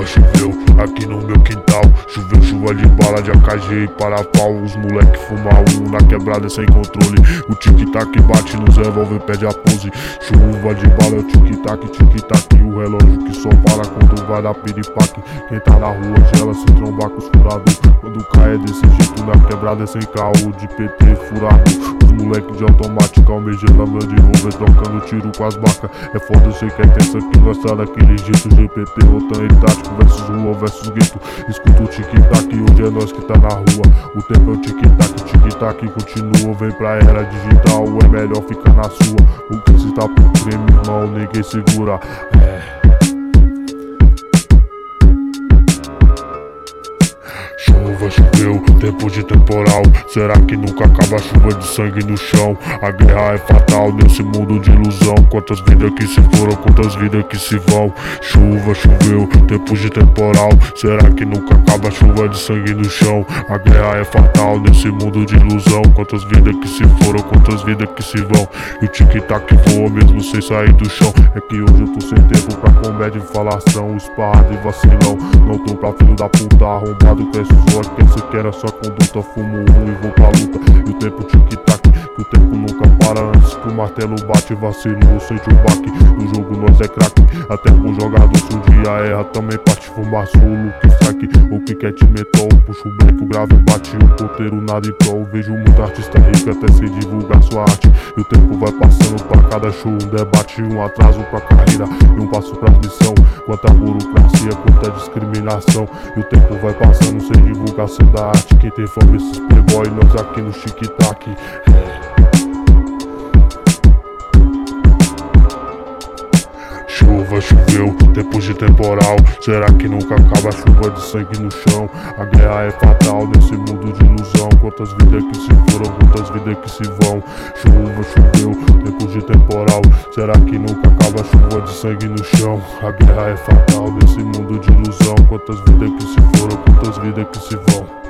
Chuva choveu aqui no meu quintal. Choveu chuva de bala de AKG e para pau. Os moleque fumam na quebrada sem controle. O tic-tac bate nos revólver, pede a pose. Chuva de bala é o tic-tac, tic-tac. O relógio que só para quando vai dar piripaque. Quem tá na rua gela se trombar com os furador. Quando cai é desse jeito na quebrada é sem caô de PT furado. Os moleque de automática almejando a meu de Rover, trocando tiro com as bacas. É foda, eu sei que é tenso aqui, nós tá daquele jeito. GPT, Rotan e Tático versus rua versus gueto. Escuta o tic-tac, hoje é nós que tá na rua. O tempo é o tic-tac, tic-tac continua. Vem pra era digital, é melhor ficar na sua. O que se tá por crime, irmão, ninguém segura. Chuva choveu, tempo de temporal. Será que nunca acaba a chuva de sangue no chão? A guerra é fatal nesse mundo de ilusão. Quantas vidas que se foram, quantas vidas que se vão. Chuva choveu, tempo de temporal. Será que nunca acaba a chuva de sangue no chão? A guerra é fatal nesse mundo de ilusão. Quantas vidas que se foram, quantas vidas que se vão. E o tic-tac voa mesmo sem sair do chão. É que hoje eu tô sem tempo pra comédia e falação, esparrado e vacilão. Não tô pra filho da puta arrombado com esses olhos. Quer ser que era só conduta, fumo e vou pra luta. E o tempo tic-tac, que o tempo nunca para. Antes que o martelo bate, vacilo, sente o baque. No jogo nós é craque, até com jogador se um dia erra também parte fumar solo, que strike. O piquete metal, puxa o break, o grave bate. O ponteiro nada em prol, vejo muito artista rico até sem divulgar sua arte. E o tempo vai passando pra cada show, um debate, um atraso pra carreira e um passo pra missão. Quanta burocracia, quanta discriminação. E o tempo vai passando sem divulgação da arte. Quem tem fome esses playboy, nós aqui no tic-tac. Chuva choveu, tempo de temporal. Será que nunca acaba a chuva de sangue no chão? A guerra é fatal nesse mundo de ilusão. Quantas vidas que se foram, quantas vidas que se vão. Chuva choveu, tempo de temporal. Será que nunca acaba a chuva de sangue no chão? A guerra é fatal nesse mundo de ilusão. Quantas vidas que se foram, quantas vidas que se vão.